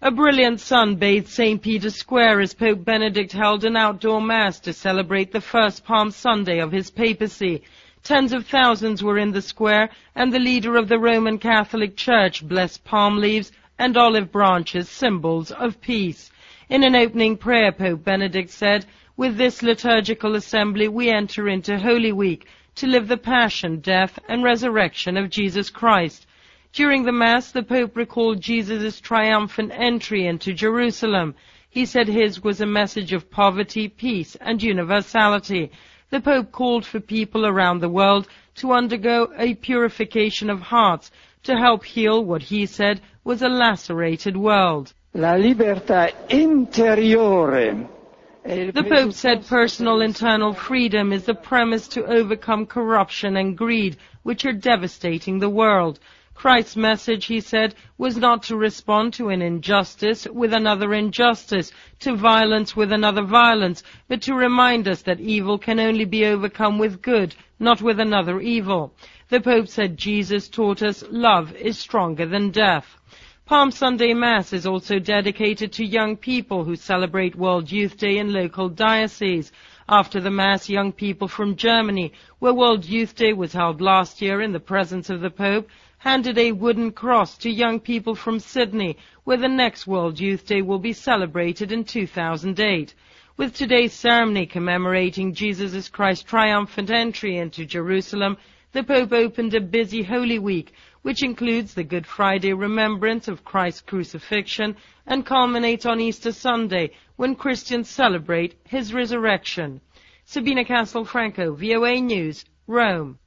A brilliant sun bathed St. Peter's Square as Pope Benedict held an outdoor mass to celebrate the first Palm Sunday of his papacy. Tens of thousands were in the square, and the leader of the Roman Catholic Church blessed palm leaves and olive branches, symbols of peace. In an opening prayer, Pope Benedict said, "With this liturgical assembly we enter into Holy Week to live the passion, death, and resurrection of Jesus Christ." During the Mass, the Pope recalled Jesus' triumphant entry into Jerusalem. He said his was a message of poverty, peace, and universality. The Pope called for people around the world to undergo a purification of hearts to help heal what he said was a lacerated world. La libertà interiore. The Pope said personal internal freedom is the premise to overcome corruption and greed, which are devastating the world. Christ's message, he said, was not to respond to an injustice with another injustice, to violence with another violence, but to remind us that evil can only be overcome with good, not with another evil. The Pope said Jesus taught us love is stronger than death. Palm Sunday Mass is also dedicated to young people who celebrate World Youth Day in local dioceses. After the Mass, young people from Germany, where World Youth Day was held last year in the presence of the Pope, handed a wooden cross to young people from Sydney, where the next World Youth Day will be celebrated in 2008. With today's ceremony commemorating Jesus Christ's triumphant entry into Jerusalem, the Pope opened a busy Holy Week, which includes the Good Friday remembrance of Christ's crucifixion and culminates on Easter Sunday, when Christians celebrate his resurrection. Sabina Castelfranco, VOA News, Rome.